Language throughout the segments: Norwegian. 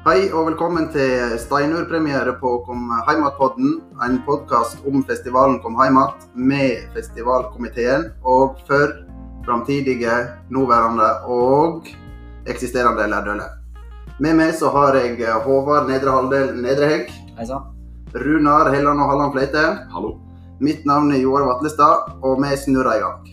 Hei og velkommen til Steinur-premiere på Kom Heimat-podden, en podcast om festivalen Kom Heimat med festivalkomiteen og for framtidige, nåværende og eksisterende lærdøler. Med meg så har jeg Håvard Nedre Haldel Nedrehegg. Hei sann. Runar Helland og Halland Fleite. Hallo. Mitt navn er Joar Vatlestad, og vi snurrer i gang.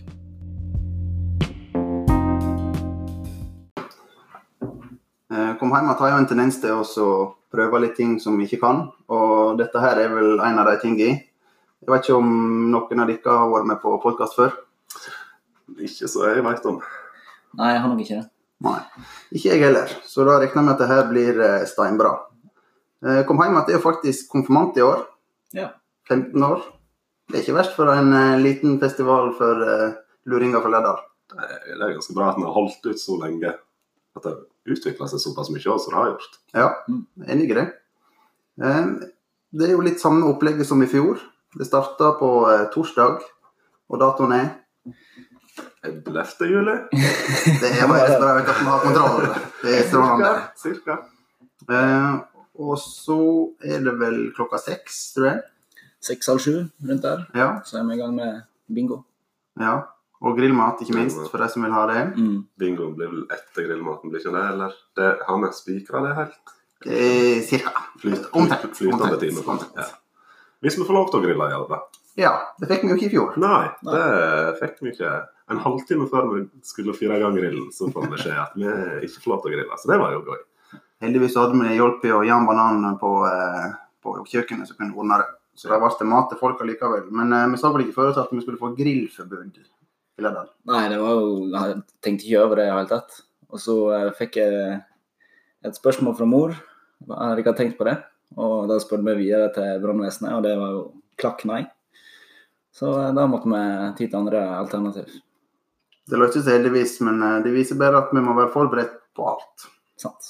Kom Heimat har jo en tendens til å prøve litt ting som vi ikke kan, og dette her er vel en av de tingene. Jeg vet ikke om noen av dere har vært med på podcast før? Ikke så jeg vet om. Nei, jeg har nok ikke det. Nei, ikke jeg heller, så da regner jeg med at dette blir steinbra. Kom Heimat er jo faktisk konfirmant i år. Ja. 15 år. Det er ikke verst for en liten festival for luringer fra Lærdal. Det er ganske bra at den har holdt ut så lenge, at det utvikler seg såpass mye også, som det har gjort. Ja, enig i det. Det er jo litt samme opplegget som i fjor. Det startet på torsdag, og datoen er 11. juli. Det er bare bra at man har kontroll. Det er strålende. Cirka. Og så er det vel klokka 6, tror jeg. 6:30 rundt der, Ja, så er vi i gang med bingo. ja. Og grillmat, ikke minst, for de som vil ha det. Bingo blir vel etter grillmaten, blir ikke det? Eller det, har vi spikret det helt? Cirka. Flytende time. Ja. Hvis vi får lov til å grille, gjør det. Ja, det fikk vi jo ikke i fjor. Nei, det fikk vi ikke. En halvtime før vi skulle fyre i gang grillen, så får vi se at vi ikke får lov til å grille. Så det var jo gøy. Heldigvis hadde vi Jolpi og Jan Banan på kjøkkenet som kunne ordne det. Så det var mat til folk allikevel. Men vi sa vel ikke forut at vi skulle få grillforbud i Lærdal. Nei, det var jo, jeg tenkte ikke over det i hele tatt. Og så fikk jeg et spørsmål fra mor. Jeg hadde ikke tenkt på det. Og da spurte vi videre til brannvesenet, og det var jo klakk nei. Så da måtte vi ty til andre alternativ. Det løses heldigvis, men det viser bare at vi må være forberedt på alt. Sant.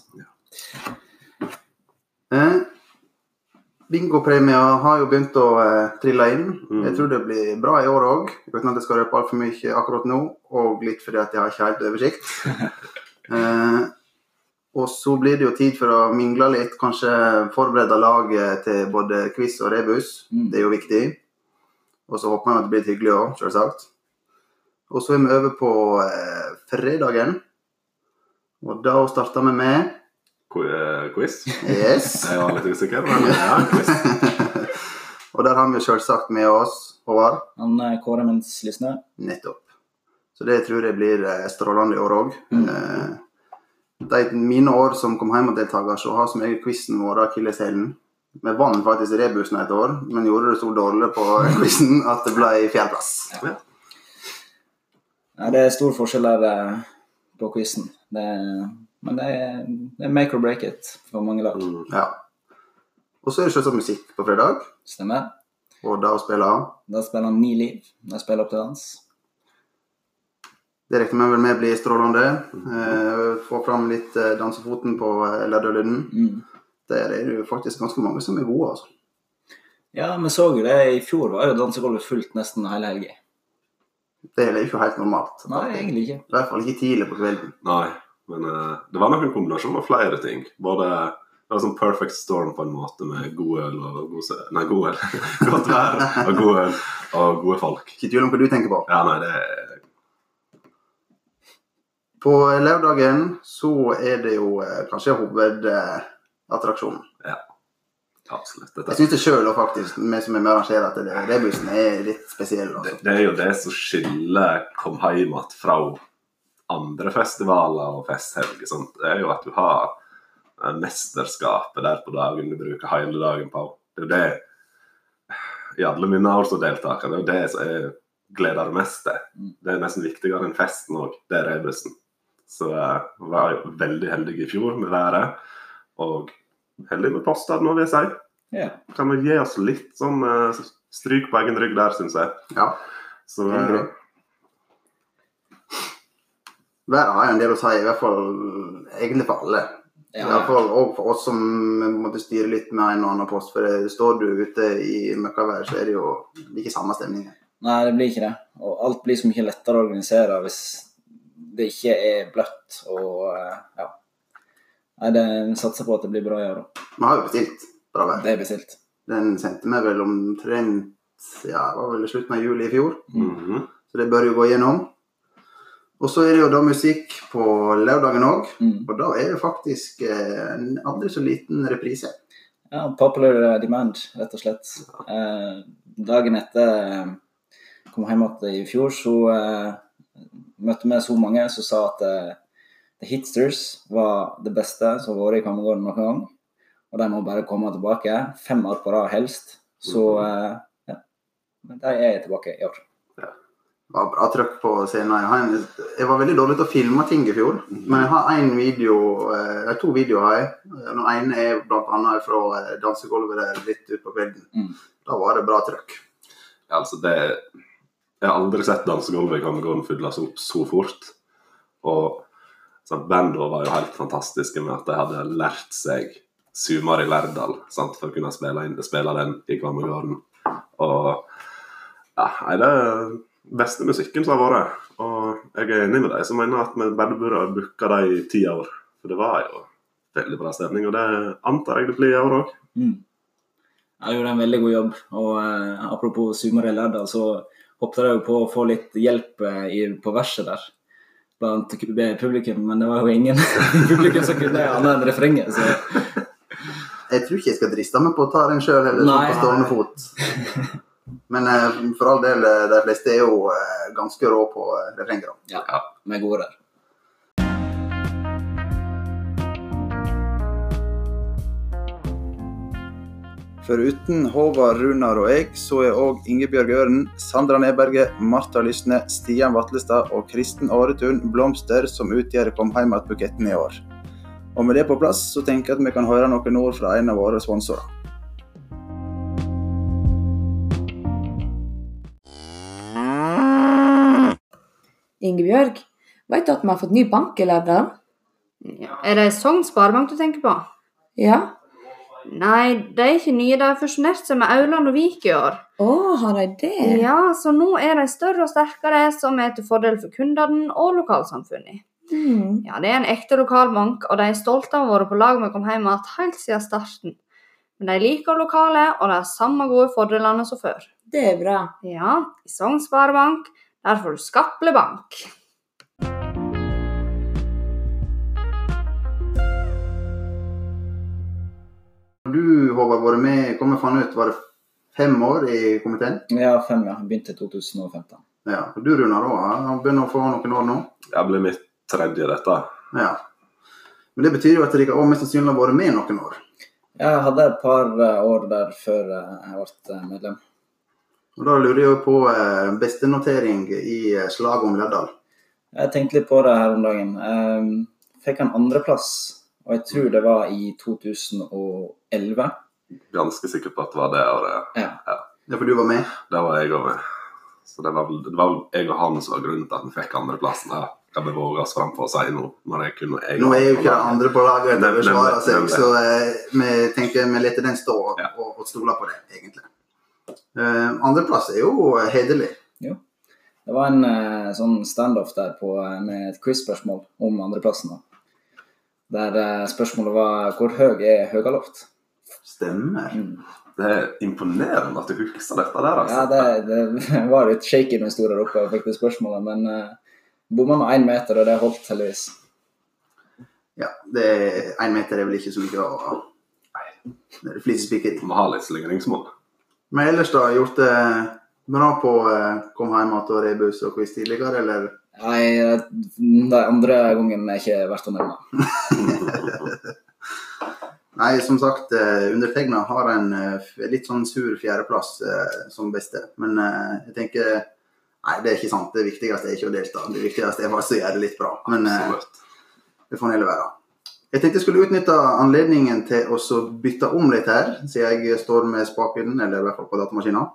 Ja. Bingo-premier har jo begynt å trille inn. Jeg tror det blir bra i år også, uten at det skal røpe alt for mye akkurat nå, og litt fordi at jeg har ikke helt oversikt. Og så blir det jo tid for å mingle litt, kanskje forberede laget til både quiz og rebus. Det er jo viktig. Og så håper jeg at det blir hyggelig også, selvsagt. Og så er vi over på fredagen, og da starter vi med Quiz? Yes. Jeg var litt usikker, men ja, quiz. Og der har vi selvsagt med oss, Håvard. Han Kåre mens Lysne. Nettopp. Så det tror jeg blir strålende i år også. De mine år som Kom Heimat-deltager, så har som egen quizen vår akilleshælen. Vi vant faktisk rebusen et år, men gjorde det så dårlig på quizen at det ble 4. plass. Ja. Ja, det er stor forskjell der på quizen. Men det er make or break it for mange lag. Ja. Og så er det selvsagt musikk på fredag. Stemmer. Og da spiller Da spiller han 9 liv. Da spiller opp til dans. Det regner vi vel med blir strålende. Få fram litt dansefoten på Lærdølyden. Der er det jo faktisk ganske mange som er gode, altså. Ja, men så jo det. I fjor var jo dansegolvet fullt nesten hele helgen. Det er ikke helt normalt. Nei, egentlig ikke. I hvert fall ikke tidlig på kvelden. Nei, men det var nok en kombinasjon av flere ting. Både det var sånn perfect storm på en måte med god øl og godt vær og god øl og gode folk. Ikke tvil om hva du tenker på. Ja, nei, det På lørdagen så er det jo kanskje hovedattraksjonen. Ja, absolutt. Jeg synes det selv og faktisk, vi som er med å arrangere at rebusen er litt spesiell. Altså. Det er jo det som skiller Kom Heimat fra andre festivaler og festhelger. Det er jo at du har mesterskapet der på dagen du bruker hele dagen på. Det er jo det, i alle mine år som deltaker, det er jo det som jeg gleder mest til. Det er nesten viktigere enn festen også, det er rebusen. Så jeg var jo veldig heldig i fjor med været, og heldig med postad nå, vil jeg si. Ja. Kan vi gi oss litt sånn stryk på egen rygg der, synes jeg. Ja, så været har jo en del å si, i hvert fall egentlig for alle. Ja. I hvert fall også for oss som måtte styre litt med en og annen post, for står du ute i møkkavær, så er det jo ikke samme stemning. Nei, det blir ikke det. Og alt blir så mye lettere å organisere hvis det ikke er bløtt og ja. Nei, det satser på at det blir bra i år. Vi har jo bestilt bra vær. Det er bestilt. Den sendte meg vel omtrent, ja, det var vel i slutten av juli i fjor. Mhm. Så det bør jo gå gjennom. Og så er det jo da musikk på lørdagen også. Og da er det faktisk en aldri så liten reprise. Ja, popular demand, rett og slett. Dagen etter kom hjem i fjor, så møtte vi så mange som sa at The Hitsters var det beste som var i Kammergården noen gang. Og de må bare komme tilbake. 5 år på rad helst. Så ja, men de er tilbake i år. Det var bra trykk på scenen. Jeg var veldig dårlig til å filme ting i fjor, men jeg har en video, 2 videoer har jeg. Den ene er blant annet fra dansegolvet der litt ut på kvelden. Da var det bra trykk. Ja, altså jeg har aldri sett dansegolvet i Kammergården fylles opp så fort. Og sånn, bandet var jo helt fantastiske med at de hadde lært seg Sumar i Lærdal, sant, for å kunne spille den i Kammergården. Og ja, det beste musikken som har vært, og jeg er enig med deg som mener at vi bare burde booke det i 10 år, for det var jo veldig bra stemning, og det antar jeg det blir i år også. Jeg gjorde en veldig god jobb, og apropos Sumar i Lærdal, så hoppet jeg jo på å få litt hjelp på verset der, blant publikum, men det var jo ingen publikum som kunne annet enn refrenget, så... Jeg tror ikke jeg skal driste meg på å ta den selv, eller sånn på stående fot. Men for all del, de fleste er jo ganske rå på refrenger. Ja, vi er gode der. For uten Håvard, Runar og jeg, så er også Ingebjørg Øren, Sandra Neberge, Martha Lysne, Stian Vatlestad og Kristen Aretun blomster som utgjør Kom Heimat-buketten i år. Og med det på plass, så tenker jeg at vi kan høre noen ord fra en av våre sponsorer. Ingebjørg, vet du at vi har fått ny bank i Lærdal? Ja, er det Sogn Sparebank du tenker på? Ja. Nei, det er ikke nye, de har fusjonert seg med Auland og Vik i år. Har de det? Ja, så nå er de større og sterkere, som er til fordel for kundene og lokalsamfunnet. Ja, det er en ekte lokalbank, og de er stolte av å være på lag med Kom Heimat helt siden starten. Men de liker lokale, og de har samme gode fordelene som før. Det er bra. Ja, i Sogn Sparebank, der får du Skaple bank. Du, Håvard, var med, kom jeg fann ut, var det 5 år i komiteen? Ja, 5, ja. Begynte i 2015. Ja, og du, Runar, også, begynner å få noen år nå? Jeg ble mitt 3. dette. Ja. Men det betyr jo at dere også mest sannsynlig har vært med noen år. Jeg hadde et par år der før jeg ble medlem. Og da lurer jeg på beste notering i slag om Lærdal. Jeg tenkte litt på det her om dagen. Fikk en 2. plass, og jeg tror det var i 2011. Ganske sikker på at det var det året. Ja. Det er for du var med? Det var jeg også med. Så det var vel jeg og han som var grunnen til at vi fikk 2. plassen her. Jeg ble våget oss frem på å si noe. Nå er jo ikke andre på laget til å forsvare seg, så vi tenker vi leter den stå og stoler på det, egentlig. 2. plass er jo hederlig. Jo. Det var en sånn standoff der med et quiz-spørsmål om 2. plassen. Der spørsmålet var, hvor høy er Høgaloft? Stemmer. Det er imponerende at du husker dette der, altså. Ja, det var litt shaky når jeg stod der oppe og fikk det spørsmålet, men bommet med 1 meter, og det holdt heldigvis. Ja, 1 meter er vel ikke så mye å... Nei, det er flisespikkeri. Du må ha litt slingringsmål. Men ellers da, gjort det bra på Kom Heimat og Rebus og quiz tidligere, eller? Nei, det andre gangen er ikke verdt å nevne. Nei, som sagt, undertegnet har en litt sånn sur 4. plass som beste. Men jeg tenker, nei, det er ikke sant. Det viktigste er ikke å delta. Det viktigste er faktisk å gjøre det litt bra. Men det får heller være. Jeg tenkte jeg skulle utnytte anledningen til å bytte om litt her, siden jeg står med spaken, eller i hvert fall på datamaskinen.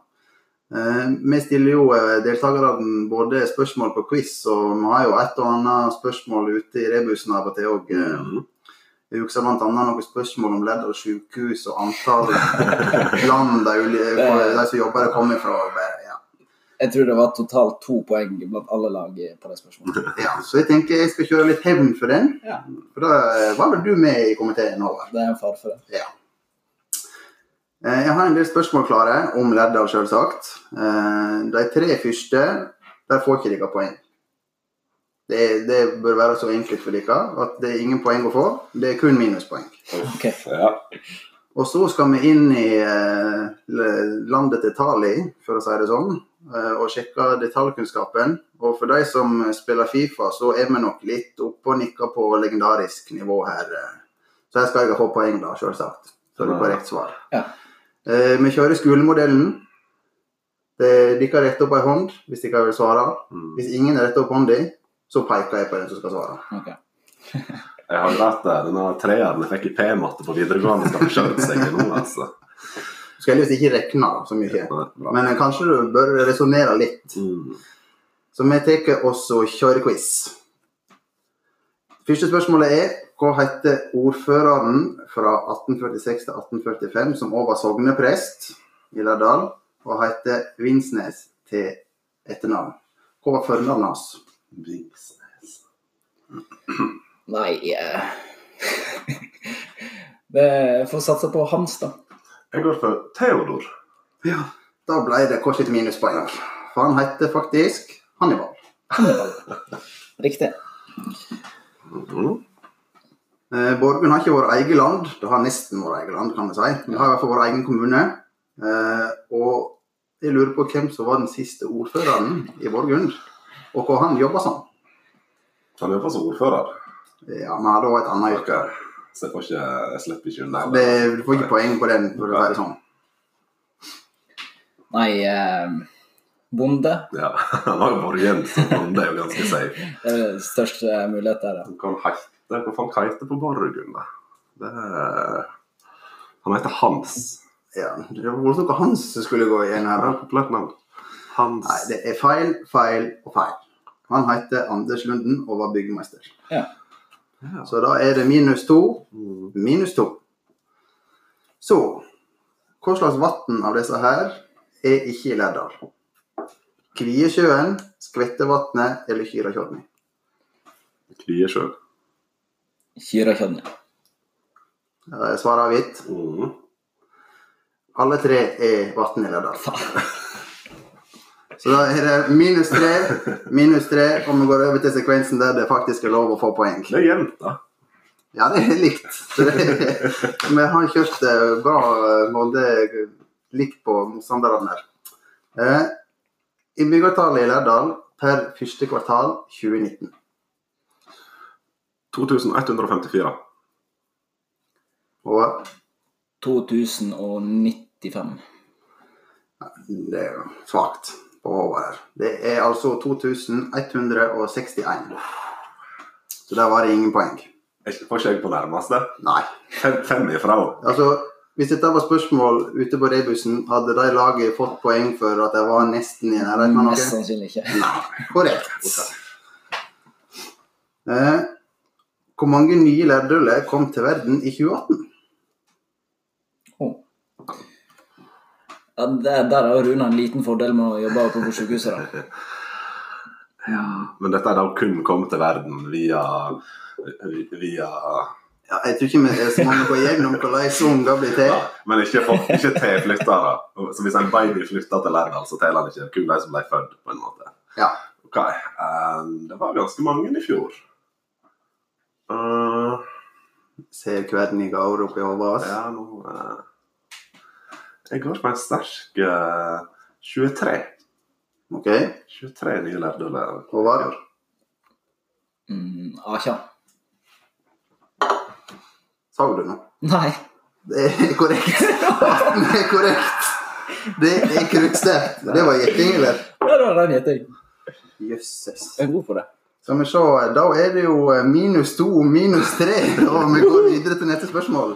Vi stiller jo deltakere både spørsmål på quiz, og vi har jo et og annet spørsmål ute i rebusen av og til også. Jeg husker blant annet noen spørsmål om Lærdal sykehus og antall land de som jobber kommer fra. Ja. Jeg tror det var totalt 2 poeng blant alle lag på det spørsmålet. Ja, så jeg tenker jeg skal kjøre litt hevn for den. Ja. For da var vel du med i komiteen, Håvard? Det er en far for det. Ja. Jeg har en del spørsmål klare om Lærdal, selvsagt. De 3 første, der får ikke dere poeng. Det bør være så enkelt for dere at det er ingen poeng å få. Det er kun minuspoeng. Ok. Ja. Og så skal vi inn i landet til Tali, for å si det sånn, og sjekke detaljkunnskapen. Og for de som spiller FIFA, så er vi nok litt oppe og nikker på legendarisk nivå her. Så her skal jeg få poeng da, selvsagt. Så det er korrekt svar. Ja. Vi kjører skolemodellen. Dere retter opp en hånd hvis dere vil svare. Hvis ingen retter opp hånden, så peker jeg på den som skal svare. Ok. Jeg har lært det. Denne treeren jeg fikk i P-matte på videregående skal skjønne seg nå, altså. Du skal heldigvis ikke rekne så mye. Men kanskje du bør resonere litt. Så vi tar også kjørequiz. Første spørsmålet er, hva heter ordføreren fra 1846 til 1845 som også var sogneprest i Lærdal, og heter Vinsnes til etternavn? Hva var fornavnet hans? Vinsnes. Nei, det får satse på Hans da. Jeg går for Theodor. Ja, da ble det kort litt minuspoeng. For han heter faktisk Hannibal. Riktig. Borgen har ikke vår egen land. Det har nesten vår egen land, kan vi si. Vi har i hvert fall vår egen kommune. Og jeg lurer på hvem som var den siste ordføreren i Borgen, og hva han jobbet som. Han jobber som ordfører. Ja, men han hadde også et annet yrke. Så jeg slipper ikke unna. Du får ikke poeng på den, for å si det sånn. Nei, bonde. Ja, han har jo Borgen som bonde, er jo ganske safe. Det er det største mulighet der. Hva folk heter på Borgen da? Han heter Hans. Ja, det var noe Hans som skulle gå igjen her. Ja, komplett navn. Hans. Nei, det er feil, feil og feil. Han heter Anders Lunden og var byggmester. Ja. Så da er det -2, -2. Så, hva slags vatten av disse her er ikke i Lærdal? Kviesjøen, Skvettevatnet eller Kyrakjørni? Kviesjø. Kyrakjørni. Svaret avgitt. Alle 3 er vatten i Lærdal. Så da er det -3, og vi går over til sekvensen der det faktisk er lov å få poeng. Det er jevnt da. Ja, det er likt. Så vi har kjørt bra både likt på motstanderne her. Innbyggertallet i Lærdal per første kvartal 2019. 2154. Og 2095. det er jo svagt på Håvard her. Det er altså 2161. Så der var det ingen poeng. Får ikke jeg på nærmeste? Nei. 5 ifra. Altså, hvis dette var spørsmål ute på rebussen, hadde de laget fått poeng for at det var nesten i nærheten av noe? Mest sannsynlig ikke. Nei, korrekt. Hvor mange nye lærdøler kom til verden i 2018? Ja, der har Rune en liten fordel med å jobbe på sykehuset da. Ja, men dette er da kun kommet til verden via Ja, jeg tror ikke vi er så mange på gjennom hvordan unger blir til. Ja, men ikke til flyttere. Så hvis en baby flytter til Lærdal, så teller han ikke kun de som ble født på en måte. Ja. Ok, det var ganske mange i fjor. Ser kvelden i gaur oppe i Håvard. Ja, nå... Jeg går på en sterk 23. Ok. 23 nye lærdøler. Håvard? Akja. Sa du noe? Nei. Det er korrekt. Det er korrekt. Det er kruttsterkt. Det var gjetting, eller? Ja, det var den gjetting. Jøsses. Jeg er god på det. Skal vi se, da er det jo -2, -3, og vi går videre til neste spørsmål.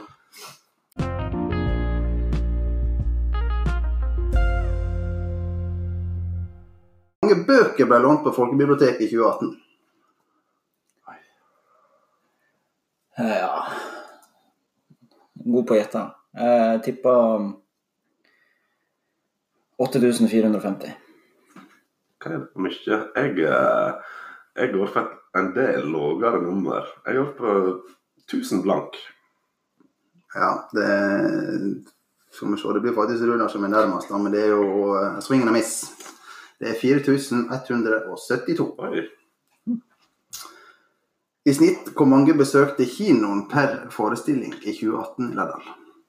Hvor mange bøker ble lånt på Folkebiblioteket i 2018? Ja. God på å gjette. Jeg tipper 8450. Hva det for mye? Jeg går for en del lavere nummer. Jeg går på 1000 blank. Ja, det blir faktisk Runar som nærmest, da, men det jo swing and a miss. Det 4172. Oi. I snitt, hvor mange besøkte kinoen per forestilling i 2018 i Lærdal?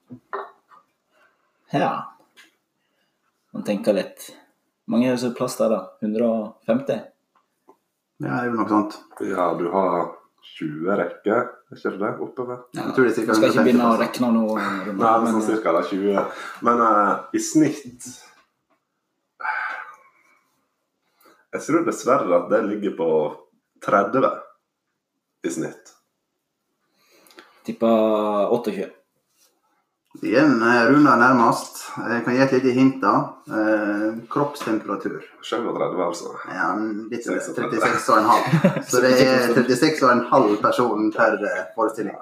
Ja. Man tenker litt. Mange er så plass der da? 150? Ja, det jo noe sånt. Ja, du har 20 rekker, ikke det oppover? Ja, jeg tror det Jeg skal ikke begynne å rekne noe. Nei, men sånn cirka det 20. Men i snitt... Jeg tror dessverre at det ligger på 30 i snitt. Tippa 28. Igjen, Runar nærmest. Jeg kan gi et lite hint da. Kroppstemperatur. 37 altså. Ja, litt 36,5. Så det 36,5 personer per forestilling.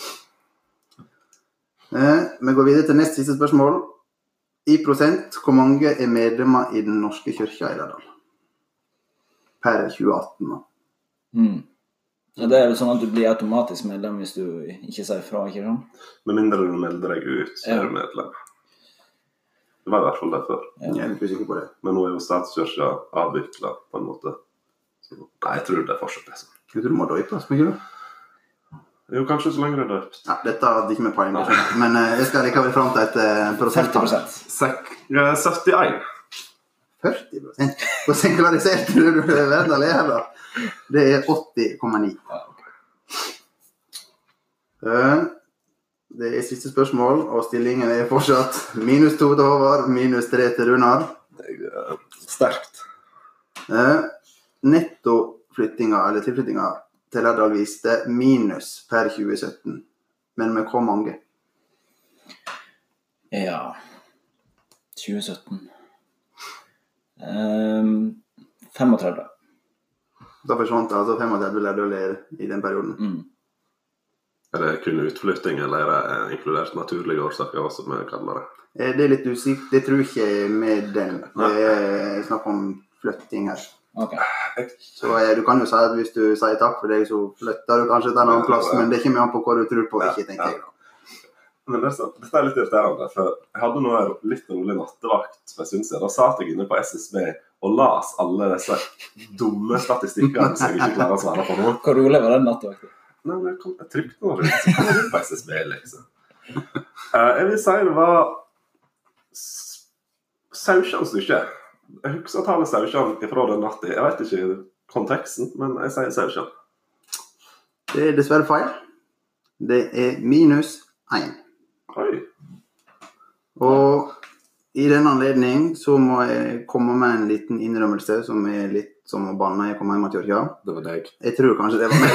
Vi går videre til neste siste spørsmål. I prosent, hvor mange er medlemmer i den norske kyrkja i Lærdal? Per 2018 da. Ja, det jo sånn at du blir automatisk medlem hvis du ikke sier fra, ikke sånn? Med mindre du melder deg ut, så er du medlem. Det var i hvert fall det før. Jeg er litt usikker på det. Men nå jo statskirka avviklet på en måte. Så, nei, jeg tror det fortsatt sånn. Jeg tror du må døypes, men ikke du? Jo, kanskje så lenge det døpt. Ja, dette hadde ikke med poeng, men jeg skal likevel frem til et prosenttall. 71. 40%? Hvor sekularisert du Lærdal er da? Det 80,9. Det siste spørsmål, og stillingen fortsatt -2 til Håvard, -3 til Runar. Det sterkt. Nettoflyttinga, eller tilflyttinga til Lærdal viste minus per 2017. Men med hvor mange? Ja, 2017. 35. Da forsvant altså 35 Lærdal i den perioden. Er det kun utflytting, eller er det inkludert naturlige årsaker også, som jeg kaller det? Det litt usikt. Det tror ikke med den. Det snakk om flytting her. Ok. Så du kan jo si at hvis du sier takk for deg, så flytter du kanskje til en annen plass, men det ikke med an på hva du tror på, ikke, tenker jeg da. Men dette litt irriterende, for jeg hadde nå en litt rolig nattevakt for en stund siden. Da satt jeg inne på SSB og las alle disse dumme statistikkene som jeg ikke klarer å svare på nå. Hvor rolig var den nattevakten? Nei, men jeg trykte noe rundt, så kom jeg ut på SSB, liksom. Jeg vil si det var Sausjan stykke. Jeg husker tallet Sausjan fra den natten. Jeg vet ikke konteksten, men jeg sier Sausjan. Det dessverre feil. Det -1. Oi. Og i den anledning så må jeg komme med en liten innrømmelse som litt som å banne jeg kom hjem til kyrkja. Det var deg. Jeg tror kanskje det var meg.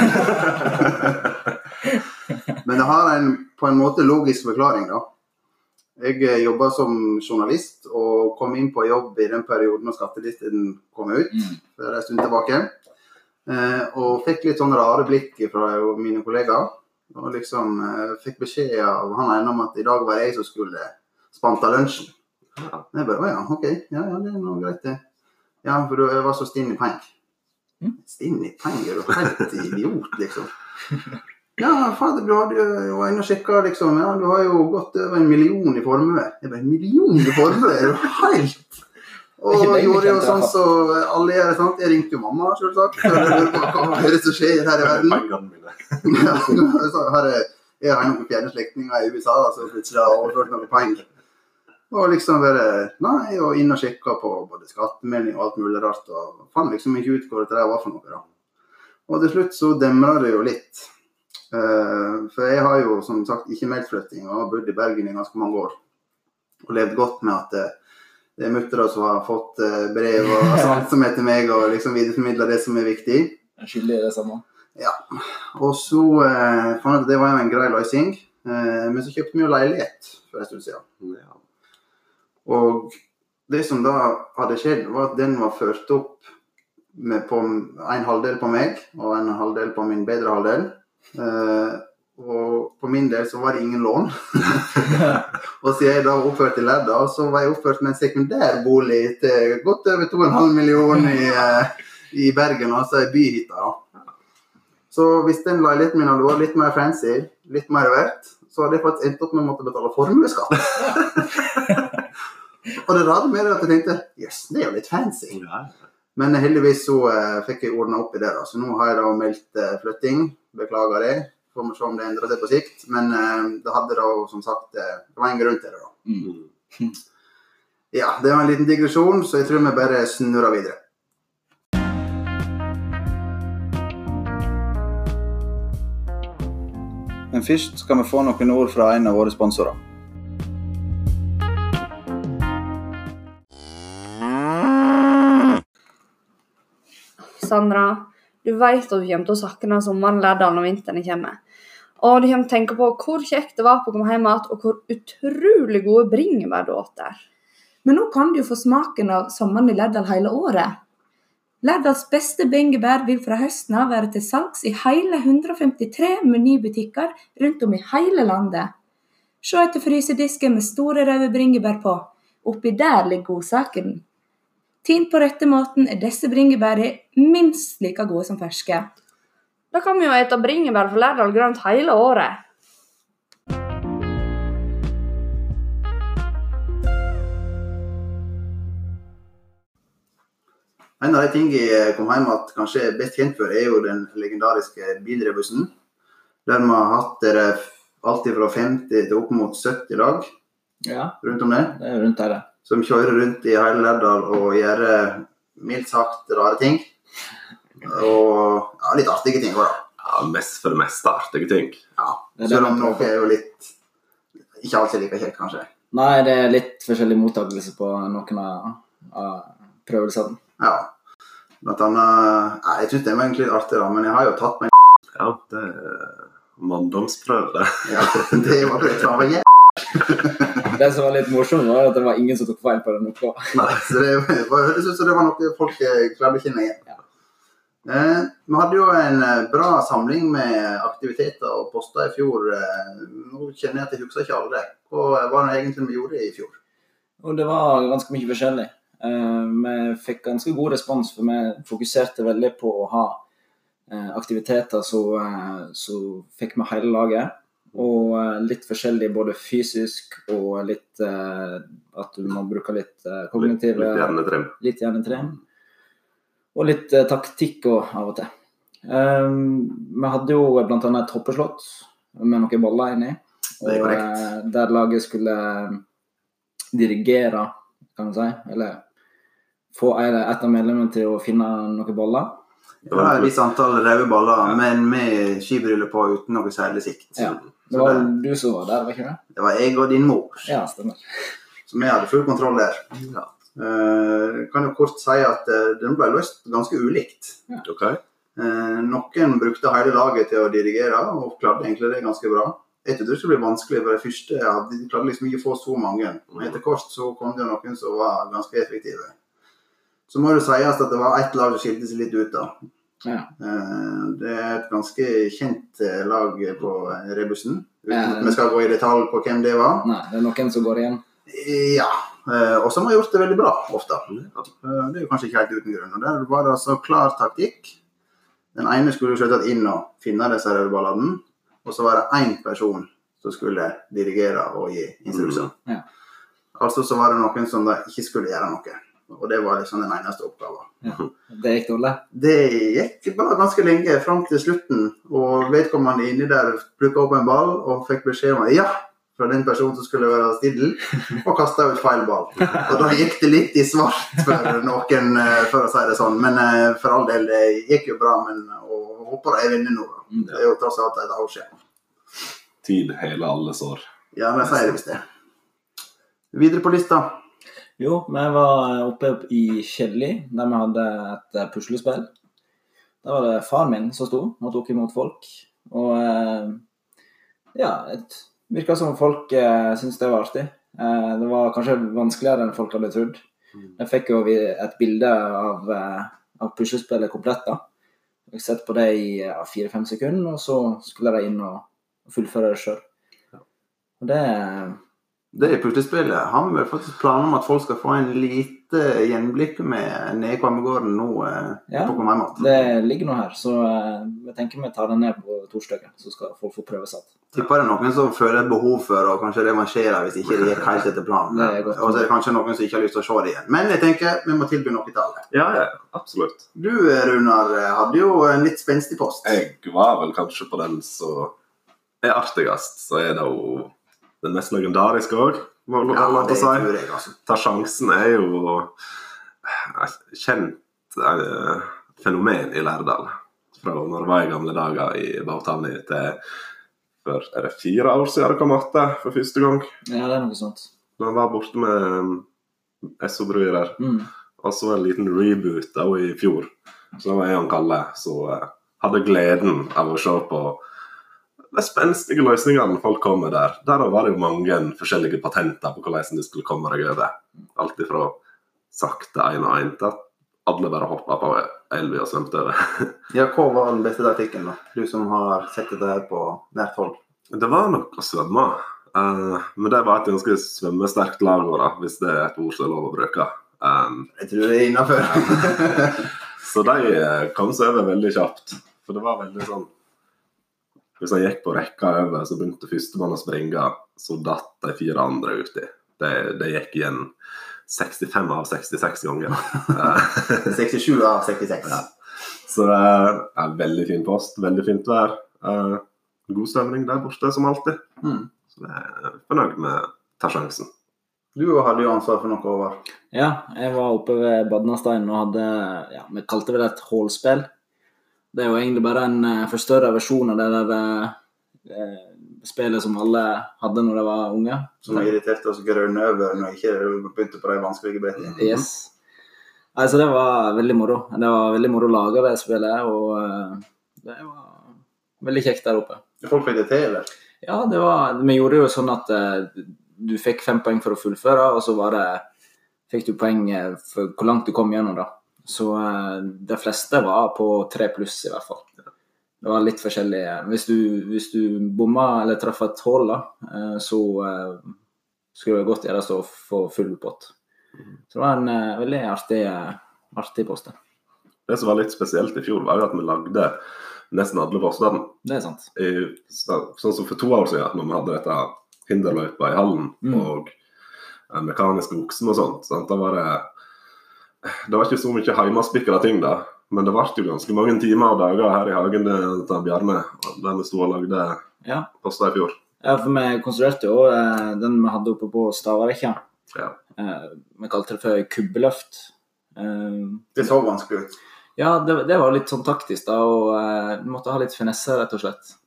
Men det har på en måte logisk forklaring da. Jeg jobbet som journalist og kom inn på jobb i den perioden når skattelisten kom ut, for en stund tilbake. Og fikk litt sånn rare blikk fra mine kollegaer. Og liksom fikk beskjed av han ene om at i dag var jeg som skulle spanta lunsjen. Jeg bare, ja, ok, ja, det noe greit det. Ja, for du var så stinn i peng. Stinn i peng, du helt idiot, liksom. Ja, fader, du hadde jo en og sjekket, liksom, ja, du har jo gått over 1 million i formue. Jeg bare, 1 million i formue? Er du helt? Og gjorde jo sånn så alle gjør det, sant? Jeg ringte jo mamma, selvsagt. Hva er det som skjer her i verden? Ja, jeg har noen fjerne slektninger i USA, så plutselig har jeg overført noen penger. Og liksom bare, nei, og inn og sjekket på både skattemelding og alt mulig rart, og fann liksom ikke ut hva det var for noe da. Og til slutt så demret det jo litt. For jeg har jo som sagt ikke meldflytting, og har bodd i Bergen i ganske mange år. Og levd godt med at det er muttere som har fått brev og sånt som heter meg, og liksom videreformidler det som er viktig. Skyldig det samme. Ja, og så fant jeg at det var jo en grei løsning, men så kjøpte vi jo leilighet for en stund siden. Ja. Og det som da hadde skjedd var at den var ført opp på en halvdel på meg, og en halvdel på min bedre halvdel. og på min del så var det ingen lån. Og siden jeg da var oppført i Lærdal, så var jeg oppført med en sekundærbolig til godt over 2,5 millioner i Bergen, altså i byhytta da. Så hvis den leiligheten min hadde vært litt mer fancy, litt mer verdt, så hadde jeg faktisk endt opp med å måtte betale formueskatt. Og det rare med det at jeg tenkte, yes, det er jo litt fancy. Men heldigvis så fikk jeg ordnet opp i det da, så nå har jeg da meldt flytting, beklager det. Får vi se om det endrer seg på sikt, men det hadde da, som sagt, det var en grunn til det da. Ja, det var en liten digresjon, så jeg tror vi bare snurrer videre. Men først skal vi få noen ord fra en av våre sponsorer. Sandra, du vet at du kommer til å sakne sommeren Lærdal når vinteren kommer. Og du kommer til å tenke på hvor kjekt det var på å komme hjem igjen, og hvor utrolig gode bringebær du åt der. Men nå kan du jo få smaken av sommeren i Lærdal hele året. Lærdals beste bringebær vil fra høsten av være til salgs i hele 153 menybutikker rundt om i hele landet. Se etter frysedisken med store røde bringebær på. Oppi der ligger godsaken. Tint på rette måten er disse bringebærene minst like gode som ferske. Da kan vi jo ete bringebær for Lærdal grønt hele året. En av de tingene jeg kom hjem at kanskje er best kjent for er jo den legendariske bilrebussen. Der vi har hatt det alltid fra 50 til opp mot 70 dag. Ja, rundt om det. Det er rundt der. Som kjører rundt i hele Lærdal og gjør mildt sagt rare ting. Og ja, litt artige ting også da. Ja, mest for det meste artige ting. Ja, selv om noe er jo litt, ikke alltid like kjekt kanskje. Nei, det er litt forskjellig mottakelse på noen av prøvelsene. Ja, blant annet, jeg synes det var egentlig litt artig da, men jeg har jo tatt meg Ja, det er manndomsprøve. Ja, det var det, det var Det som var litt morsomt var at det var ingen som tok feil på det noe. Nei, så det hørtes ut som det var noe folk klarte å kjenne igjen. Ja. Vi hadde jo en bra samling med aktiviteter og poster i fjor. Nå kjenner jeg at jeg husker ikke alle det. Hva var det egentlig vi gjorde i fjor? Og det var ganske mye forskjellig. Vi fikk ganske god respons, for vi fokuserte veldig på å ha aktiviteter så fikk vi hele laget. Og litt forskjellig både fysisk og litt at du må bruke litt kognitiv litt hjernetrim og litt taktikk og av og til. Vi hadde jo blant annet et hoppeslott med noen boller inni, og der laget skulle dirigere, kan man si, eller få et av medlemmene til å finne noen boller. Det var et visst antall røde boller, men med skibriller på uten noe særlig sikt. Ja. Det var du som var der, var ikke det? Det var jeg og din mor. Ja, stemmer. Så vi hadde full kontroll der. Ja. Jeg kan jo kort si at den ble løst ganske ulikt. Ja. Ok. Noen brukte hele laget til å dirigere, og klarte egentlig det ganske bra. Jeg tror det skulle bli vanskelig, for det første de klarte liksom ikke å få så mange. Men etter kort så kom det jo noen som var ganske effektive. Så må det sies at det var et lag som skilte seg litt ut da. Ja. Det er et ganske kjent lag på rebussen. Uten at vi skal gå i detalj på hvem det var. Nei, det er noen som går igjen. Ja, og som har gjort det veldig bra ofte. Det er jo kanskje ikke helt uten grunn. Og der var det altså klar taktikk. Den ene skulle jo selvsagt inn og finne disse rødballene, og så var det en person som skulle dirigere og gi instrukser. Ja. Altså så var det noen som da ikke skulle gjøre noe. Og det var liksom den eneste oppgaven. Ja. Det gikk dårlig? Det gikk bare ganske lenge frem til slutten, og vedkommende inni der plukket opp en ball og fikk beskjed om ja, fra den personen som skulle være stille, og kastet ut feil ball. Og da gikk det litt i svart for noen, for å si det sånn, men for all del, det gikk jo bra, men og håper jeg vinner nå. Det er jo tross alt et år siden. Tid hele alle sår. Ja, men jeg sier det hvis det. Videre på lista. Jo, vi var oppe i Kjelli, der vi hadde et puslespill. Da var det far min som stod og tok imot folk. Og ja, det virket som folk syntes det var artig. Det var kanskje vanskeligere enn folk hadde trodd. Jeg fikk jo et bilde av puslespillet komplett da. Jeg sett på det i 4-5 sekunder, og så skulle jeg inn og fullføre det selv. Og Det er puslespillet. Han vil faktisk planer om at folk skal få en lite gjenblikk med ned i Kvammegården nå på Komheimat. Det ligger noe her, så jeg tenker vi tar den ned på torsdagen, så skal folk få prøve seg. Tipper det noen som føler et behov for å kanskje revansjere hvis ikke det gikk helt etter planen. Og så er det kanskje noen som ikke har lyst til å se det igjen. Men jeg tenker vi må tilby noe til alle. Ja, absolutt. Du, Runar, hadde jo en litt spenstig post. Jeg var vel kanskje på den som er artigast, så er det jo den mest legendariske også, må jeg lov til å si. Tror jeg, altså. Ta sjansen er jo kjent fenomen i Lærdal. Fra når det var i gamle dager i Bautani til for 4 år siden det kom matte for første gang. Ja, det er noe sånt. Da var borte med SO-brøyrer. Og så en liten reboot da i fjor. Så da var jeg og Kalle, så hadde gleden av å se på de spenstige løsningene folk kom med der. Der var det jo mange forskjellige patenter på hvordan de skulle komme deg over. Alt ifra sakte 1-1 til at alle bare hoppet på elvi og svømte over. Ja, hva var den beste taktikken da? Du som har sett dette her på nært hold. Det var nok å svømme. Men det var et ganske svømmesterkt lag da, hvis det er et ord som er lov å bruke. Jeg tror det er innenfor. Så de kom seg over veldig kjapt. For det var veldig sånn, hvis jeg gikk på rekka over, så begynte førstemann å springe, så datt de 4 andre uti. Det gikk igjen 65 av 66 ganger. 67 av 66. Ja. Så det er en veldig fin post, veldig fint vær. God stemning der borte, som alltid. Så jeg er fornøyd med ta sjansen. Du hadde jo ansvar for noe over. Ja, jeg var oppe ved Badnasteinen og hadde, vi kalte det et hålspill. Det er jo egentlig bare en forstørret versjon av det der spillet som alle hadde når de var unge. Som irriterte oss grønne over når jeg ikke begynte på de vanskelige brettene. Yes. Altså det var veldig moro. Det var veldig moro å lage det spillet, og det var veldig kjekt der oppe. Folk fikk det til, eller? Ja, vi gjorde jo sånn at du fikk 5 poeng for å fullføre, og så fikk du poeng for hvor langt du kom gjennom da. Så de fleste var på 3+ i hvert fall. Det var litt forskjellig. Hvis du bomma eller traff et hål da, så skulle det godt gjøres å få full pott. Så det var en veldig artig post. Det som var litt spesielt i fjor var jo at vi lagde nesten alle postene. Det er sant. Sånn som for 2 år siden, når vi hadde dette hinderløypa i hallen, og mekaniske oksen og sånt, da var det var ikke så mye heimaspikkede ting da, men det var jo ganske mange timer og dager her i hagen til Bjarne, der vi stod og lagde poster i fjor. Ja, for vi konstruerte jo den vi hadde oppe på Stavarekja. Ja. Vi kalte det for kubbeløft. Det så vanskelig ut. Ja, det var litt sånn taktisk da, og du måtte ha litt finesse rett og slett.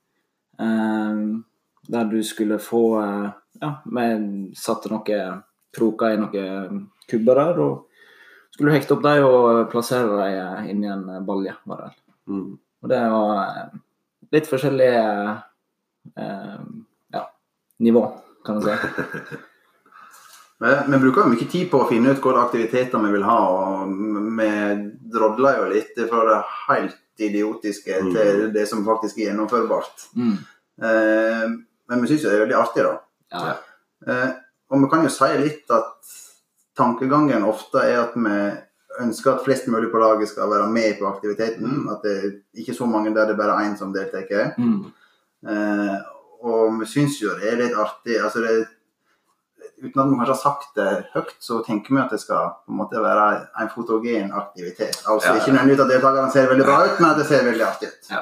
Der du skulle få, vi satte noen kroker i noen kubber der, og skulle du hekte opp deg og plassere deg inn i en balje, var det. Og det var litt forskjellige nivå, kan du si. Vi bruker jo mye tid på å finne ut hvilke aktiviteter vi vil ha, og vi drodler jo litt fra det helt idiotiske til det som faktisk er gjennomførbart. Men vi synes jo det er veldig artig da. Ja. Og vi kan jo si litt at tankegangen ofte er at vi ønsker at flest mulig på laget skal være med på aktiviteten, at det er ikke så mange der det er bare en som deltaker. Og vi synes jo det er litt artig, altså uten at vi kanskje har sagt det høyt, så tenker vi at det skal på en måte være en fotogen aktivitet. Altså ikke nødvendigvis at deltakerne ser veldig bra ut, men at det ser veldig artig ut.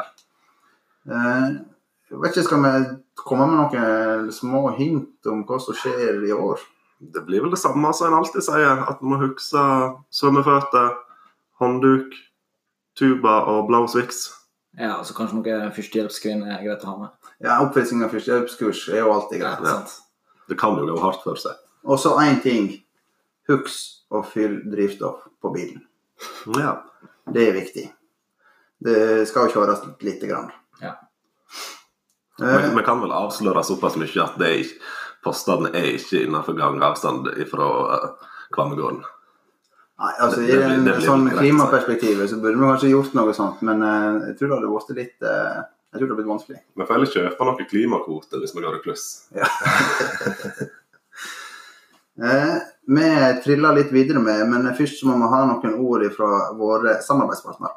Jeg vet ikke, skal vi komme med noen små hint om hva som skjer i år? Det blir vel det samme som en alltid sier, at man må huske svømmeføtter, håndduk, tuba og blå sviks. Ja, altså kanskje noe førstehjelpsskrin er greit å ha med. Ja, oppfriskning av førstehjelpskurs er jo alltid greit. Ja, sant. Det kan jo gå hardt for seg. Og så en ting, husk å fylle drivstoff på bilen. Ja. Det er viktig. Det skal jo kjøres litt grann. Ja. Vi kan vel avsløre såpass mye at postene er ikke innenfor gangavstand fra Kvammegården. Nei, altså i en sånn klimaperspektiv så burde vi kanskje gjort noe sånt, men jeg tror det hadde vært litt Jeg tror det har blitt vanskelig. Vi får heller kjøpe noen klimakvoter hvis vi går i pluss. Ja. Vi triller litt videre med, men først så må vi ha noen ord fra våre samarbeidspartnere.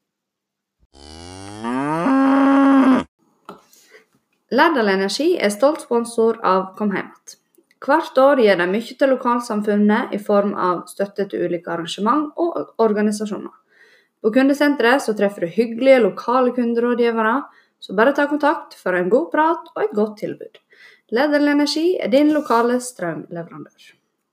Lærdal Energi er stolt sponsor av Kom Heimat. Hvert år gir de mye til lokalsamfunnet i form av støtte til ulike arrangement og organisasjoner. På kundesenteret så treffer du hyggelige lokale kunderådgivere, så bare ta kontakt for en god prat og et godt tilbud. Lærdal Energi er din lokale strømleverandør.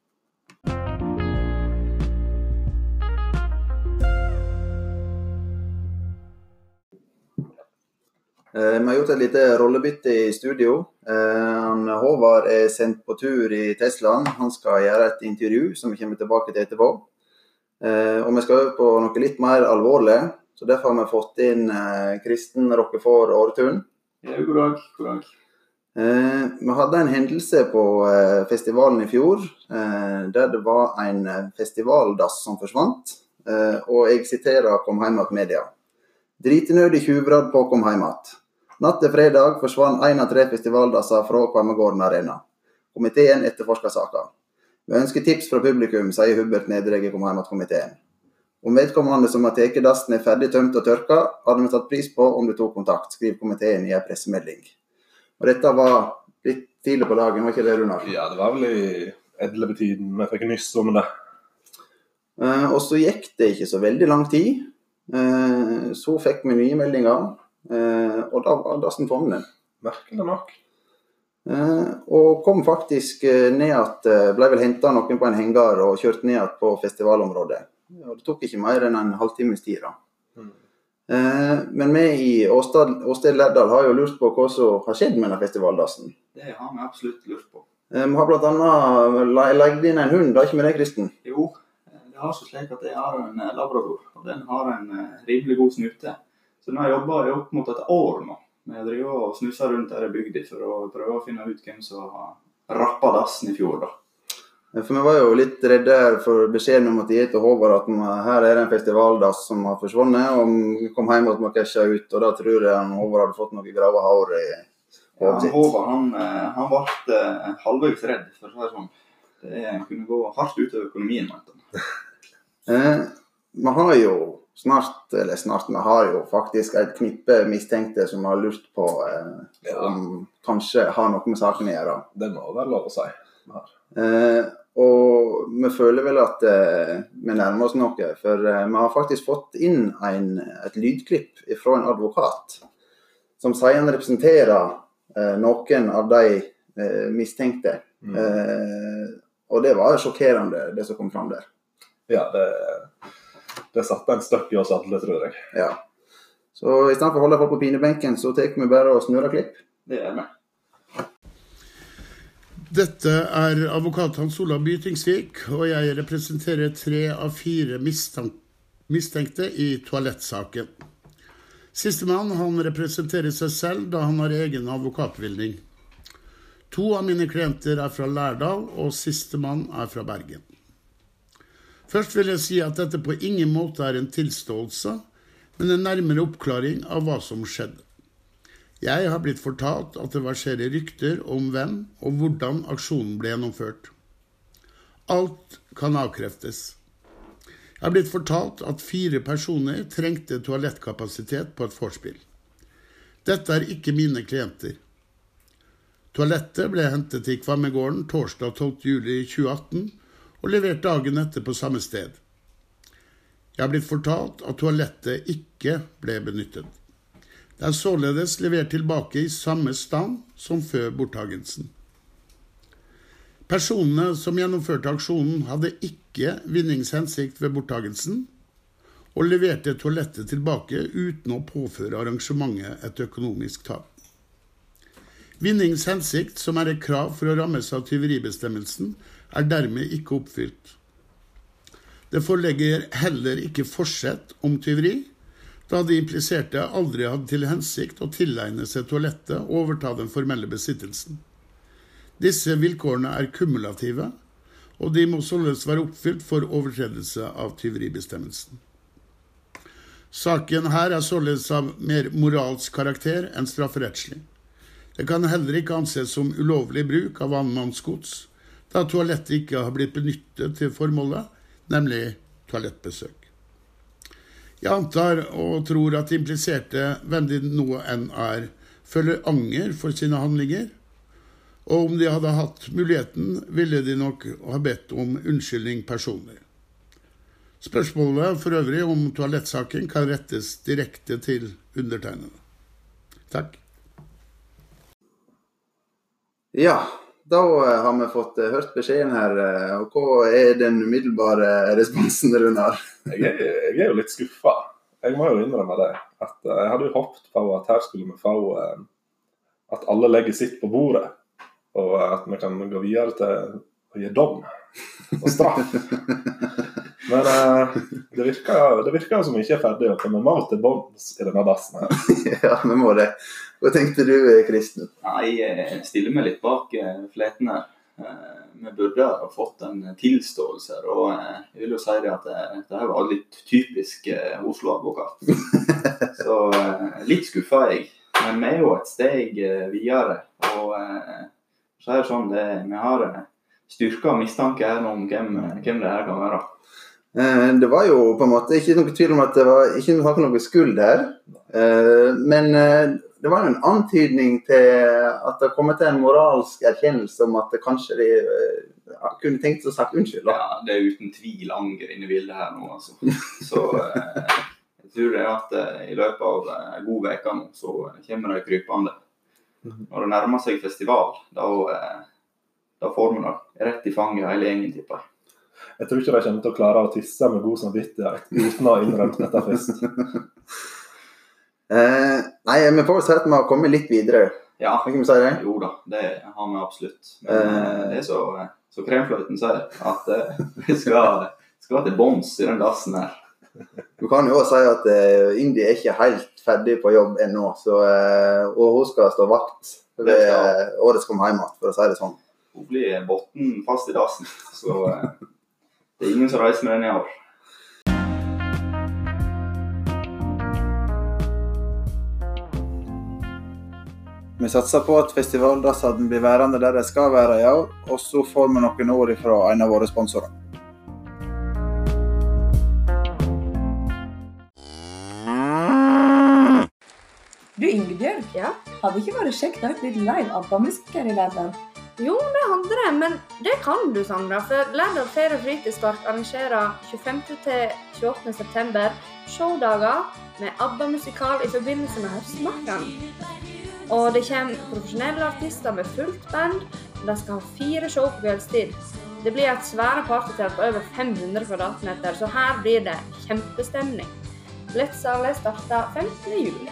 Vi har gjort et lite rollebytte i studio. Håvard er sendt på tur i Teslaen. Han skal gjøre et intervju som vi kommer tilbake til etterpå. Og vi skal øve på noe litt mer alvorlig, så derfor har vi fått inn Kristen Rockefort Åretun. Ja, god dag, god dag. Vi hadde en hendelse på festivalen i fjor, der det var en festivaldass som forsvant, og jeg siterer Kom Heimat Media. Dritenødig tjuvrad på Kom Heimat. Natt til fredag forsvann 1 av 3 festivaldasser fra Kvammergården Arena. Komiteen etterforsker saken. Vi ønsker tips fra publikum, sier Hubert Nedreg i Kom Heimat-komiteen. Om vedkommende som har teket dassen er ferdig tømt og tørka, hadde vi tatt pris på om du tok kontakt, skriver komiteen i en pressemelding. Og dette var litt tidlig på dagen, var ikke det, Runar? Ja, det var vel i 11-tiden, vi fikk nyss om det. Og så gikk det ikke så veldig lang tid. Så fikk vi nye meldinger, og da var dassen funnet. Merkelig nok. Og kom faktisk ned at ble vel hentet noen på en hengar og kjørt ned på festivalområdet. Og det tok ikke mer enn en halvtimes tid da. Men vi i Åsted Lærdal har jo lurt på hva som har skjedd med denne festivaldassen. Det har vi absolutt lurt på. Vi har blant annet legget inn en hund, da ikke med det, Kristen? Jo, det har så slik at jeg har en labrador, og den har en rimelig god snute. Så nå har jeg jobbet opp mot et år nå. Vi driver og snusser rundt der i bygda for å prøve å finne ut hvem som har rappet dassen i fjor da. For vi var jo litt redde for beskjeden om at de til Håvard at her er det en festivaldass som har forsvunnet, og vi kom hjem og cashet ut, og da tror jeg Håvard hadde fått noe grave hår i hodet sitt. Ja, Håvard, han ble halvveis redd, for å si det sånn. Det kunne gå hardt ut av økonomien, Vi har jo vi har jo faktisk et knippe mistenkte som har lurt på om kanskje har noe med saken å gjøre. Det må være lov å si. Og vi føler vel at vi nærmer oss noe, for vi har faktisk fått inn et lydklipp fra en advokat som sier han representerer noen av de mistenkte. Og det var sjokkerende, det som kom fram der. Ja, det satt en støkk i oss alle, tror jeg. Ja. Så i stedet for å holde folk på pinebenken, så tar vi bare og snurrer klipp. Det er med. Dette er advokat Hans Olav Bytingsvik, og jeg representerer 3 av 4 mistenkte i toalettsaken. Sistemann, han representerer seg selv da han har egen advokatbevilgning. 2 av mine klienter er fra Lærdal, og sistemann er fra Bergen. Først vil jeg si at dette på ingen måte er en tilståelse, men en nærmere oppklaring av hva som skjedde. Jeg har blitt fortalt at det verserer rykter om hvem og hvordan aksjonen ble gjennomført. Alt kan avkreftes. Jeg har blitt fortalt at 4 personer trengte toalettkapasitet på et vorspiel. Dette er ikke mine klienter. Toalettet ble hentet i Kvammergården torsdag 12. juli 2018, og levert dagen etter på samme sted. Jeg har blitt fortalt at toalettet ikke ble benyttet. Det er således levert tilbake i samme stand som før borttagelsen. Personene som gjennomførte aksjonen hadde ikke vinningshensikt ved borttagelsen, og leverte toalettet tilbake uten å påføre arrangementet et økonomisk tap. Vinningshensikt, som er et krav for å rammes av tyveribestemmelsen, er dermed ikke oppfylt. Det foreligger heller ikke forsett om tyveri, da de impliserte aldri hadde til hensikt å tilegne seg toalettet og overta den formelle besittelsen. Disse vilkårene er kumulative, og de må således være oppfylt for overtredelse av tyveribestemmelsen. Saken her således av mer moralsk karakter enn strafferettslig. Det kan heller ikke anses som ulovlig bruk av annenmannsgods, da toalettet ikke har blitt benyttet til formålet, nemlig toalettbesøk. Jeg antar og tror at impliserte, hvem de nå enn føler anger for sine handlinger, og om de hadde hatt muligheten, ville de nok ha bedt om unnskyldning personlig. Spørsmålet for øvrig om toalettsaken kan rettes direkte til undertegnede. Takk. Ja, da har vi fått hørt beskjeden her, og hva den umiddelbare responsen, Runar? Jeg jo litt skuffet. Jeg må jo innrømme det. At jeg hadde jo håpet på at her skulle vi få at alle legger sitt på bordet, og at vi kan gå videre til å gi dom og straff. Men det virker som vi ikke ferdig, og vi må til bånds i denne dassen her. Ja, vi må det. Hva tenkte du, Kristen? Nei, jeg stiller meg litt bak fleten her. Vi burde ha fått en tilståelse, og jeg vil jo si det at det her var litt typisk Oslo-advokat. Så litt skuffet jeg, men vi jo et steg videre, og så det sånn, vi har styrket mistanke her om hvem det her kan være. Det var jo på en måte ikke noe tvil om at det var ikke noe skuld her, men det var jo en antydning til at det kom til en moralsk erkjennelse om at kanskje de kunne tenkt å sagt unnskyld. Da. Ja, det uten tvil anger inne i bildet her nå, altså. Så jeg tror det at i løpet av en god veke nå, så kommer det krypende. Når det nærmer seg festival, da får man det rett i fanget hele gjengen, tipper jeg. Jeg tror ikke de kommer til å klare å tisse med god samvittighet uten å ha innrømt dette først. Nei, vi får si at vi har kommet litt videre. Ja, kan vi si det? Jo da, det har vi absolutt. Men det så kremfløyten sier, at vi skal til bånds i den dassen her. Du kan jo også si at Indi ikke helt ferdig på jobb ennå, og hun skal stå vakt ved årets kom hjem, for å si det sånn. Hun blir botten fast i dassen, så det ingen som reiser med den i år. Vi satser på at festivaldassen blir værende der det skal være i år, og så får vi noen ord fra en av våre sponsorer. Du, Ingebjørg, Ja? hadde ikke vært kjekt å ha litt live ABBA-musikk her i Lærdal? Jo, det hadde det, men det kan du, Sandra, for Lærdal Ferie- og Fritidspark arrangerer 25. til 28. september showdager med ABBA-musikal i forbindelse med høstmarkeren. Og det kommer profesjonelle artister med fullt band, og de skal ha 4 show på kveldstid. Det blir et svære partytelt på over 500 kvadratmeter, så her blir det kjempestemning. Billettsalget starter 15. juli.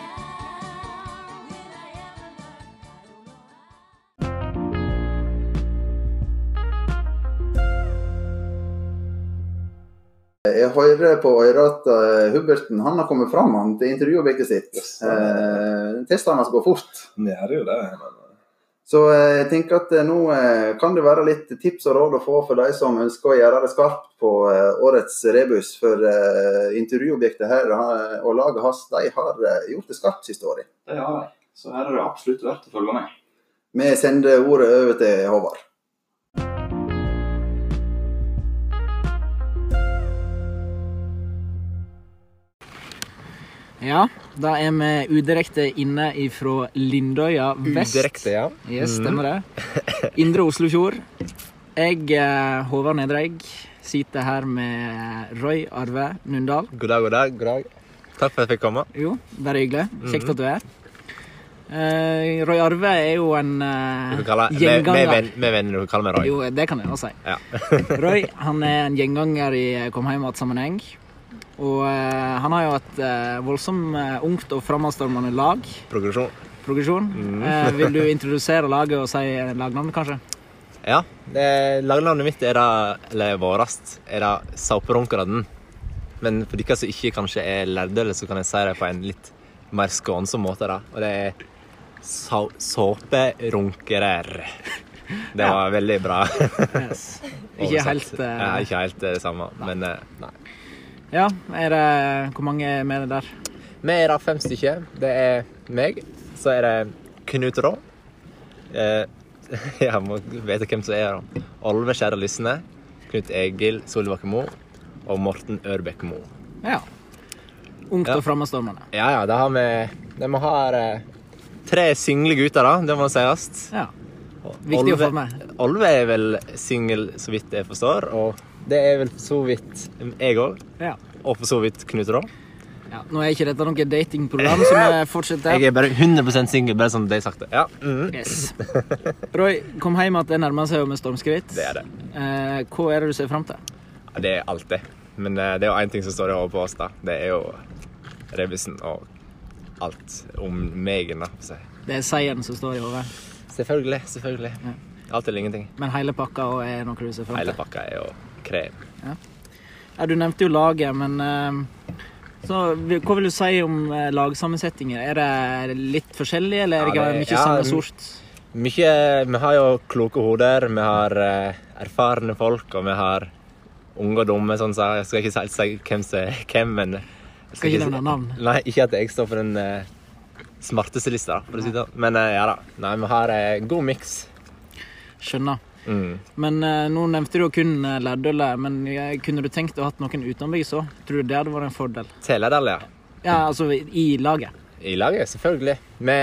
Jeg hører på øret at Huberten, han har kommet frem til intervjuobjektet sitt. Testene hans går fort. Det jo det. Så jeg tenker at nå kan det være litt tips og råd å få for de som ønsker å gjøre det skarpt på årets rebus. For intervjuobjektet her og laget hans, de har gjort det skarpt siste året. Det har jeg, så her det absolutt verdt å følge med. Vi sender ordet over til Håvard. Ja, da vi udirekte inne fra Lindøya vest. Udirekte, ja. Yes, stemmer det. Indre Oslofjord. Jeg, Håvard Nedreig, sitter her med Roy Arve Nundal. God dag. Takk for at jeg fikk komme. Jo, bare hyggelig. Kjekt at du er. Roy Arve jo en gjenganger. Med venner, du kaller meg Roy. Jo, det kan jeg også si. Ja. Roy, han en gjenganger i Kom Heimat-sammenheng. Og han har jo et voldsomt ungt og fremadstormende lag. Progresjon. Vil du introdusere laget og si lagnavnet, kanskje? Ja, lagnavnet mitt eller vårast, det Sauperunkeraden. Men for de som ikke kanskje lærde, så kan jeg si det på en litt mer skånsom måte. Da. Og det Sauperunkerer. Det var veldig bra. Yes. Ikke helt ikke helt det samme, men nei. Ja, hvor mange er med der? Vi da 5 stykker. Det meg, så det Knut Rå. Jeg må vite hvem som da. Olve Skjæra Lysne, Knut Egil Solbakke Mo og Morten Ørbekk Mo. Ja. Ungt og fremadstormende. Ja, det har vi har 3 single gutter da, det må sies. Ja, viktig å få med. Olve vel single så vidt jeg forstår, og det vel så vidt jeg også. Ja. Og for så vidt Knut Rå. Ja, nå ikke dette noe datingprogram som fortsetter. Jeg bare 100% single, bare som de sagt det. Ja. Yes. Roy, kom hjem at det nærmer seg jo med stormskritt. Det det. Hva det du ser frem til? Ja, det alt det. Men det jo en ting som står i hodet på oss da. Det jo Rebisen og alt om meg da. Det seieren som står i hodet? Selvfølgelig. Ja. Alt eller ingenting. Men hele pakka noe du ser frem til? Hele pakka jo krem. Ja, du nevnte jo laget, men... Så, hva vil du si om lagsammensetninger? Det litt forskjellig, eller det mye samme sort? Mye, vi har jo kloke hoder, vi har erfarne folk, og vi har unge og dumme, sånn så jeg skal ikke si hvem som hvem, men... Skal ikke nevne navn? Nei, ikke at jeg står for den smarteste lista, for å si det. Men ja da, nei, vi har god mix. Skjønner. Men nå nevnte du jo kun Lærdølet, men kunne du tenkt å ha hatt noen utenbygd så? Tror du det hadde vært en fordel? Til Lærdøl, ja. Ja, altså i laget. I laget, selvfølgelig.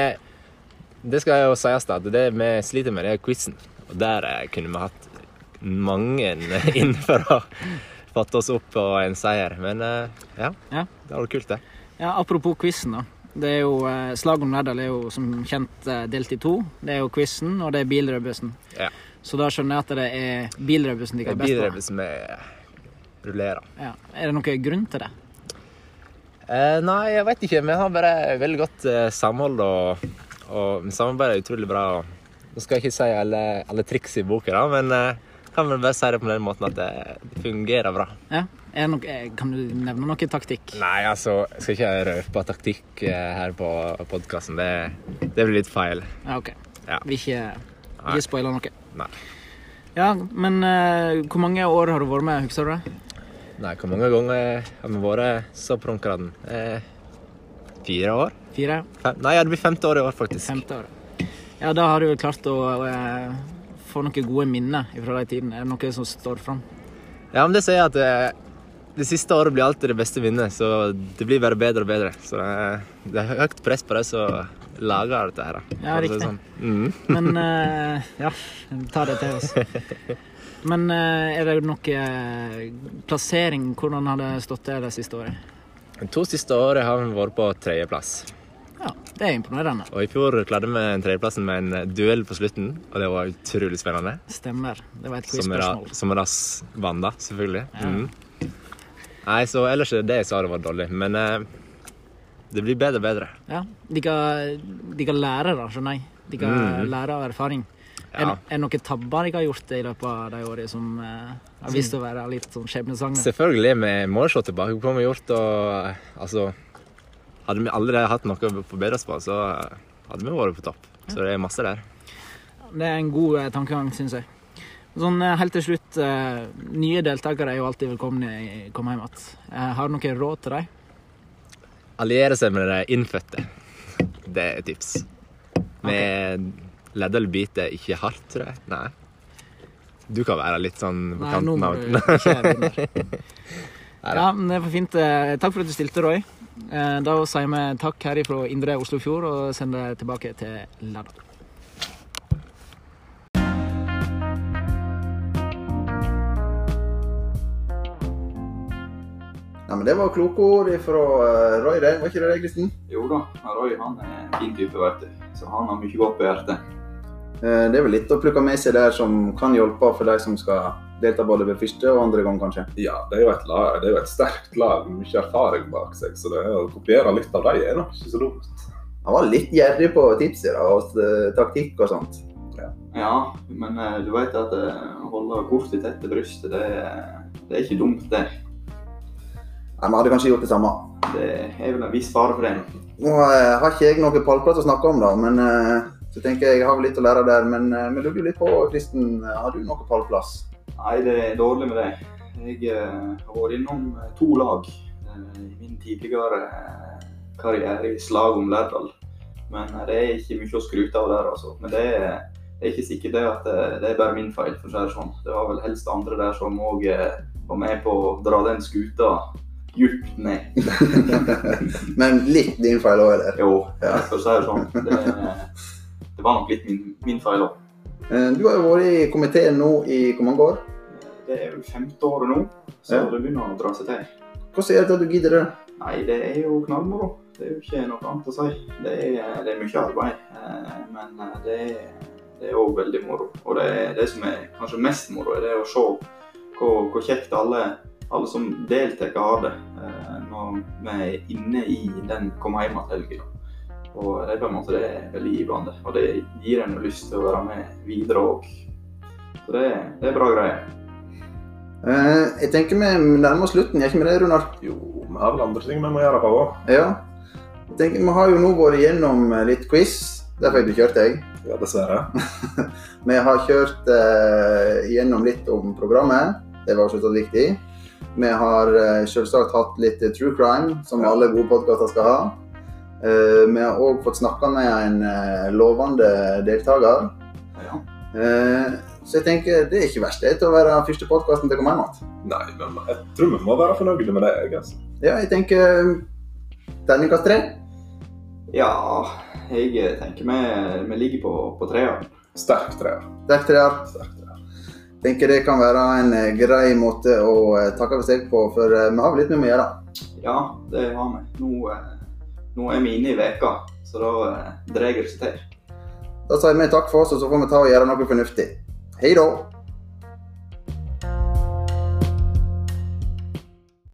Det skal jo sies da, det vi sliter med det quizen. Og der kunne vi hatt mange inn for å fatte oss opp på en seier. Men ja, det var kult det. Ja, apropos quizen da. Det jo, Slag om Lærdøl jo som kjent delt i 2. Det jo quizen, og det bilrødbussen. Ja. Så da skjønner jeg at det bilrødbussen de kan best på. Bilrødbussen vi rullerer. Ja. Det noen grunn til det? Nei, jeg vet ikke. Vi har bare veldig godt samhold, og samarbeidet utrolig bra. Nå skal jeg ikke si alle triks i boka, da, men kan vel bare si det på den måten at det fungerer bra. Ja. Kan du nevne noe taktikk? Nei, altså, jeg skal ikke røpe taktikk her på podcasten. Det blir litt feil. Ja, ok. Ja. Vi ikke spoiler noe. Nei. Ja, men hvor mange år har du vært med, husker du det? Nei, hvor mange ganger har vi vært så pronkraden? 4 år. 4? Nei, det blir 5. år i år, faktisk. 5. år. Ja, da har du jo klart å få noen gode minner fra de tiden. Det noe som står frem? Ja, men det sier jeg at det siste året blir alltid det beste minnet, så det blir bare bedre og bedre. Så det høyt press på det, så lager dette her. Ja, riktig. Sånn. Men, ja, ta det til oss. Men det noe plassering? Hvordan har det stått det siste året? De 2 siste årene har vi vært på 3. plass. Ja, det imponerende. Og i fjor klarte vi 3. plassen med en duell på slutten, og det var utrolig spennende. Stemmer, det var et quizspørsmål. Som Rass vant da, selvfølgelig. Ja. Nei, så ellers det jeg sa det var dårlig, men det blir bedre og bedre. Ja, de kan lære da, skjønner jeg. De kan lære av erfaring. Ja. Er det noen tabber de har gjort i løpet av de årene som har vist å være litt sånn skjebnesanger? Selvfølgelig, vi må se tilbake på hva vi har gjort, og altså, hadde vi aldri hatt noe å forbedre oss på, så hadde vi vært på topp. Så det masse der. Det en god tankegang, synes jeg. Sånn helt til slutt, nye deltakere jo alltid velkomne i Kom hjem att. Har du noen råd til deg? Alliere seg med de innfødte. Det et tips. Med Lærdøl biter ikke hardt, tror jeg. Nei. Du kan være litt sånn på kanten av. Nei, nå må du ikke begynne. Ja, men det var fint. Takk for at du stilte, Roy. Da sier vi takk her fra Indre Oslofjord og sender tilbake til Lærdøl. Ja, men det var kloke ord fra Roy, det. Var ikke det, Kristian? Jo da, Roy han en fin type, vet du. Så han har mye godt på hjertet. Det vel litt å plukke med seg der som kan hjelpe for de som skal delta både ved første og andre gang, kanskje. Ja, det jo et lag, det jo et sterkt lag med mye erfaring bak seg, så det å kopiere litt av dem nok ikke så dumt. Han var litt gjerrig på tipset da, og taktikk og sånt. Ja, men du vet at å holde kortet tett til brystet, det ikke dumt det. Nei, vi hadde kanskje gjort det samme. Det vel en viss fare for det. Nå har ikke jeg noe pallplass å snakke om da, men så tenker jeg har vel litt å lære der. Men vi lurer jo litt på, Kristen, har du noe pallplass? Nei, det dårlig med det. Jeg har vært innom 2 lag i min tidligere karriere i slag om Lærdal. Men det er ikke mye å skryte av der, altså. Men det er ikke sikkert det at det er bare min feil, for å si det sånn. Det var vel helst andre der som også var med på å dra den skuta djupt ned. Men litt din feil også, eller? Jo, for å si det sånn. Det var nok litt min feil også. Du har jo vært i komiteen nå i hvor mange år? Det er vel 5. året nå, så det begynner å dra seg til. Hvordan er det at du gidder det? Nei, det er jo knallmoro. Det er jo ikke noe annet å si. Det er mye arbeid, men det er også veldig moro. Og det som er kanskje mest moro, er det å se hvor kjekt alle som deltar har det når vi er inne i den kom hjem til helgen. Og det er på en måte veldig givende, og det gir en lyst til å være med videre også. Så det er bra greier. Jeg tenker vi nærmer oss slutten, ikke med det, Runar? Jo, vi har vel andre ting vi må gjøre på også. Ja. Jeg tenker, vi har jo nå vært gjennom litt quiz. Der fikk du kjørt deg. Ja, dessverre. Vi har kjørt gjennom litt om programmet. Det var også så viktig. Vi har selvsagt hatt litt true crime, som alle gode podcaster skal ha. Vi har også fått snakket med en lovende deltaker. Ja. Så jeg tenker, det er ikke verst det til å være første podcasten til Kom hjem at. Nei, men jeg tror vi må være fornøyde med det, altså. Ja, jeg tenker terningkast 3. Ja, jeg tenker vi ligger på 3'eren. Sterk 3'er. Sterk 3'er. Jeg tenker det kan være en grei måte å takke for seg på, for vi har litt med å gjøre. Ja, det har vi. Nå er vi inne i veka, så da dreier det seg til. Da sier vi takk for oss, og så får vi ta og gjøre noe fornuftig. Hei da!